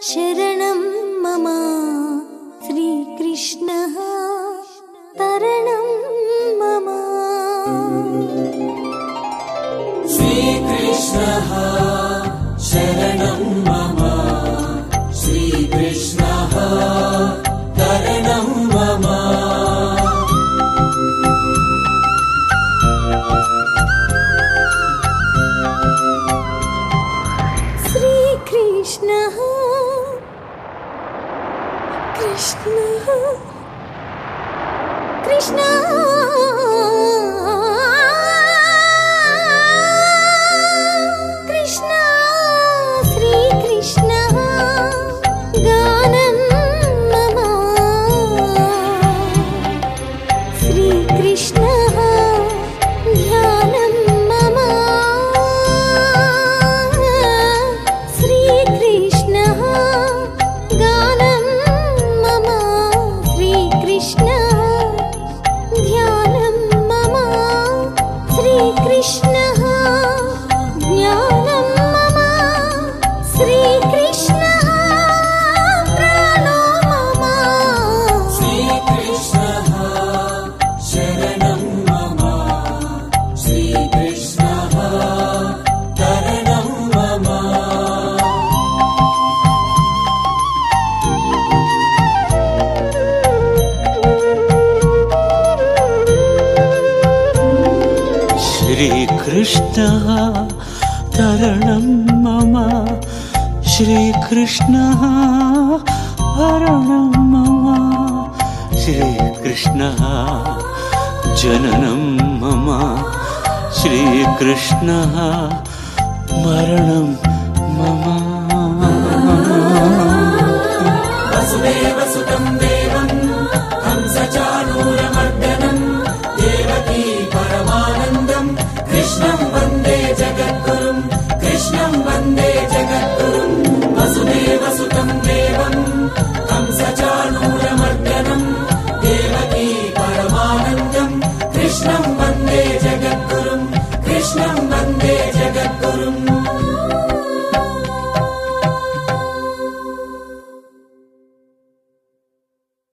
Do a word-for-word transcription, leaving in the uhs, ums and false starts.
शरणं मम श्रीकृष्णः तरणं मम श्रीकृष्णः शरणं मम श्रीकृष्णः तरणं मम श्रीकृष्णः कृष्णः कृष्णः कृष्ण श्रीकृष्णः गानं मम श्रीकृष्णः ध्यानं मम श्रीकृष्णः गानं मम श्रीकृष्णः ध्यानं मम श्रीकृष्णः ज्ञानं मम श्रीकृष्णः प्राणो मम श्रीकृष्णः शरणं मम श्रीकृष्णः तरणं मम श्रीकृष्णः तरणं मम श्रीकृष्णः हरणं मम श्रीकृष्णः जननं मम श्रीकृष्णः मरणं मम वसुदेवसुतं देवं कंसचाणूरमर्दनं देवकी परमानन्दं कृष्णं वन्दे जगद्गुरुं कृष्णं वन्दे जगद्गुरुं वसुदेवसुतं देवं कंसचाणूरमर्दनं देवकी परमानन्दं कृष्णं